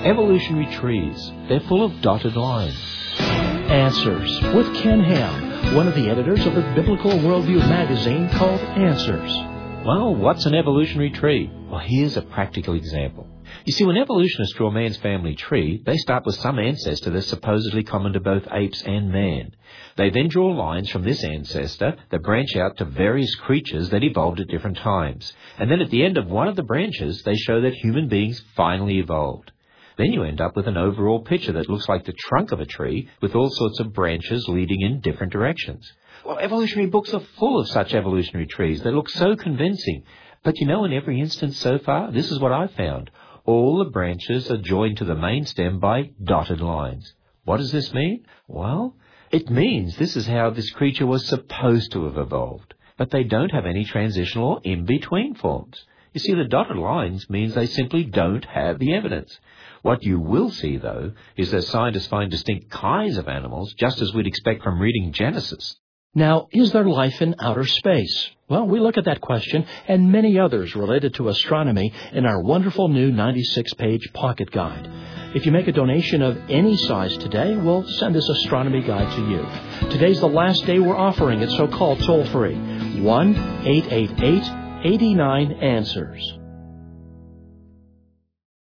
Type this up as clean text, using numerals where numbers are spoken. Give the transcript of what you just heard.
Evolutionary trees. They're full of dotted lines. Answers with Ken Ham, one of the editors of the Biblical Worldview magazine called Answers. Well, what's an evolutionary tree? Well, here's a practical example. You see, when evolutionists draw man's family tree, they start with some ancestor that's supposedly common to both apes and man. They then draw lines from this ancestor that branch out to various creatures that evolved at different times. And then at the end of one of the branches, they show that human beings finally evolved. Then you end up with an overall picture that looks like the trunk of a tree with all sorts of branches leading in different directions. Well, evolutionary books are full of such evolutionary trees. They look so convincing. But you know, in every instance so far, this is what I've found. All the branches are joined to the main stem by dotted lines. What does this mean? Well, it means this is how this creature was supposed to have evolved. But they don't have any transitional or in-between forms. You see, the dotted lines means they simply don't have the evidence. What you will see, though, is that scientists find distinct kinds of animals, just as we'd expect from reading Genesis. Now, is there life in outer space? Well, we look at that question and many others related to astronomy in our wonderful new 96-page pocket guide. If you make a donation of any size today, we'll send this astronomy guide to you. Today's the last day we're offering it, so call toll-free 1-888-89-ANSWERS.